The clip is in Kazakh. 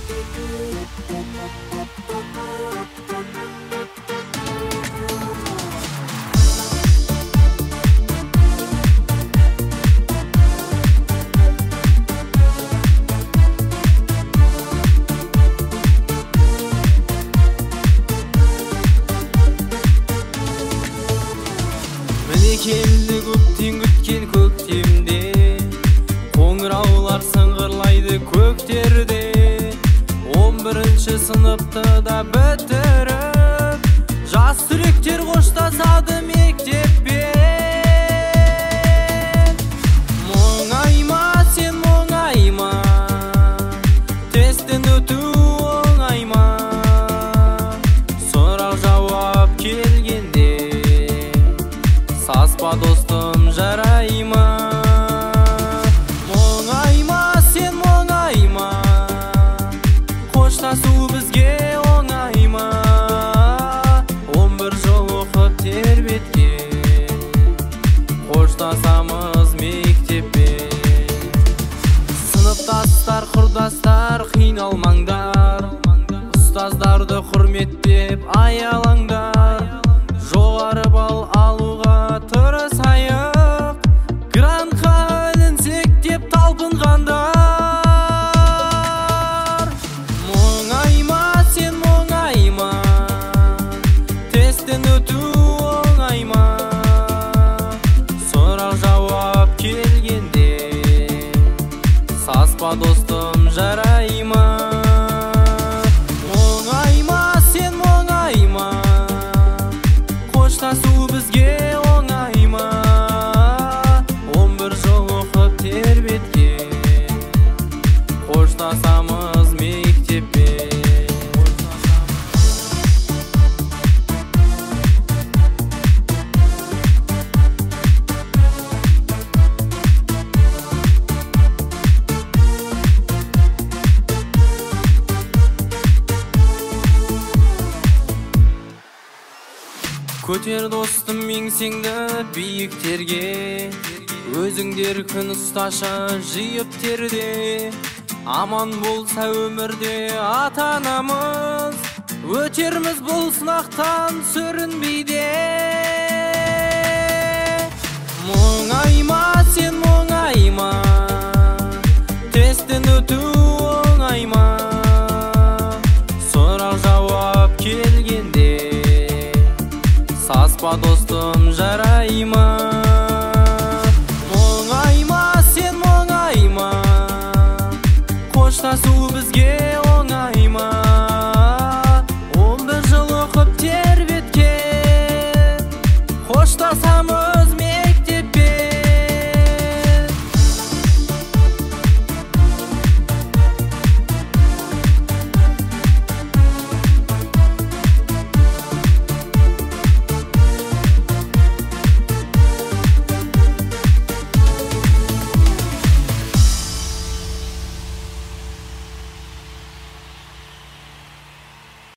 Келді көптен күткен көктемде, қоңыраулар сыңғырлайды көктерде. 11-ші сыныпты да бітіріп, жас түлектер қоштасады мектеппен. Мұңайма сен мұңайма, тесттен өту оңайма, сұрақ жауап келгенде саспа достым жарайма. Мұңайма сен мұңайма, қоштасу бізге оңайма. 11 жыл оқып тербеткен, қоштасамыз мектеппен. Сыныптастар, құрдастар, қиналмаңдар, ұстаздарды құрметтеп аялаңдар. Жоғары бал алуға тырысайық, грантқа ілінсек деп талпынғандар. Мұңайма сен мұңайма, тесттен өту оңайма, сұрақ жауап келгенде саспа достым жарайма. Мұңайма сен мұңайма, қоштасу бізге оңайма. 11 жыл оқып тербеткен, қоштасамыз мектеппен. Көтер достым еңсеңді биіктерге, өзіңдер күн ұсташы жиып терде. Аман болса өмірде ата-анамыз, өтерміз бұл сынақтан сүрінбейде. Мұңайма сен мұңайма, тесттен өту оңайма, сұрақ жауап келгенде саспа достым жарайма. Мұңайма сен мұңайма, қоштасу бізге